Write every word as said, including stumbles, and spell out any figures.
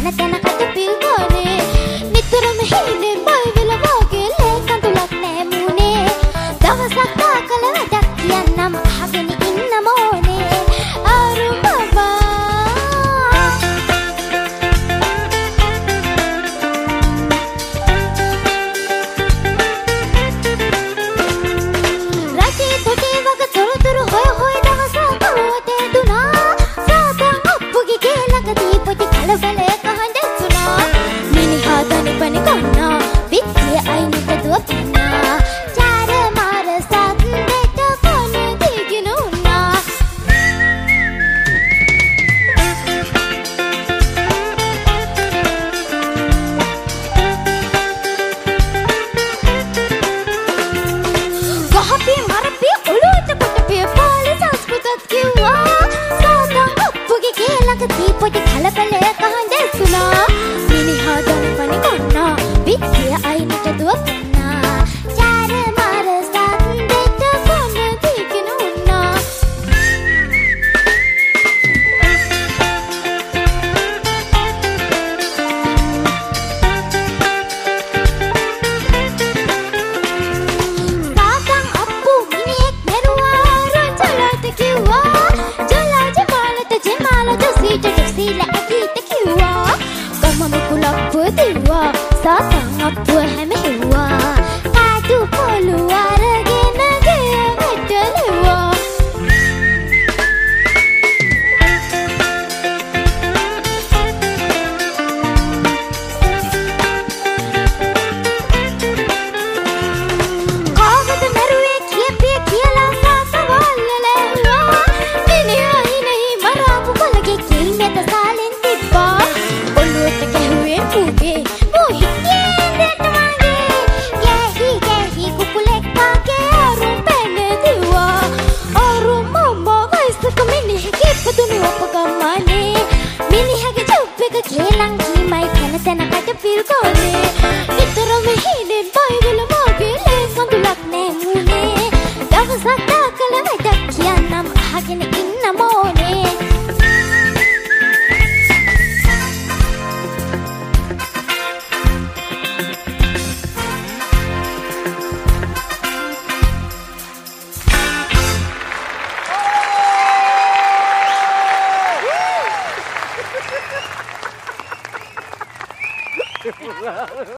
තැන තැනකට පිල්ගොනේ නිතරම හිනේ බය වෙලා වාගේ ලේ කඳුලක් නෑ මුනේ දවසක් තාකල වැඩක් කියන්නම් අහගෙන ඉන්නම ඕනේ අරු බබා රටේ තොටේ වග තොරතුරු හොය හොය දවසක් අවුවතේ දුනා සාතන් අප්පුගේ ගේ ළඟදී පොඩි කලබලයක හඬතුනා මිනිහා තනි පනි කොන්නා විත්තිය අයිනට දුවපුනා චාර මාර සද්දෙට කොන දිගින උනා ගහපිය මරපිය ඔළුවට කොටපිය පාලි සංස්කෘතත් කිව්වා සාතන් අප්පුගේ ගේ ළඟදී පොඩි කලබලයක හඬතුනා මිනිහා තනි පනි කොන්නා විත්තිය අයිනට දුවපුනා චාර මාර සද්දෙට කොන දිගින උනා සාතන් අප්පු මිනිහෙක් මැරුවා රොචලට කිව්වා ජලා ජමාලට ජමාලට සීට ටොසීලා ඇකීට කිව්වා ගම මුකුලක් පුදිව්වා සාතන් අප්පුව හැම හෙව්වා කාටු පොළු අරගෙන ගේ වැටලුවා කාවද මැරුවේ කියපිය කියලා සාතවල්ල ලැහුවා මිනිහා හිනෙහි මරාපු කොලගේ කිල් මෙත සාලෙන් තිබ්බා ඔළුවට ගැහුවේ පුගේ මොහිතේ දෙට වගේ ගැහි ගැහි කුකුලෙක් වගේ අරුම් පැන දිව්වා අරුම් මම්මා වයසක මිනිහෙක් ඉපදුණු අප ගම්මානේ මිනිහගේ ජොබ් එක කියලා කීමයි තැන තැනකට පිල්ගොනේ නිතරම හිනේ බය වෙලා වාගේ ලේ කඳුලක් නෑ මුනේ දවසක් තාකල වැඩක් කියන්නම් අහගෙන ඉන්නම ඕනේ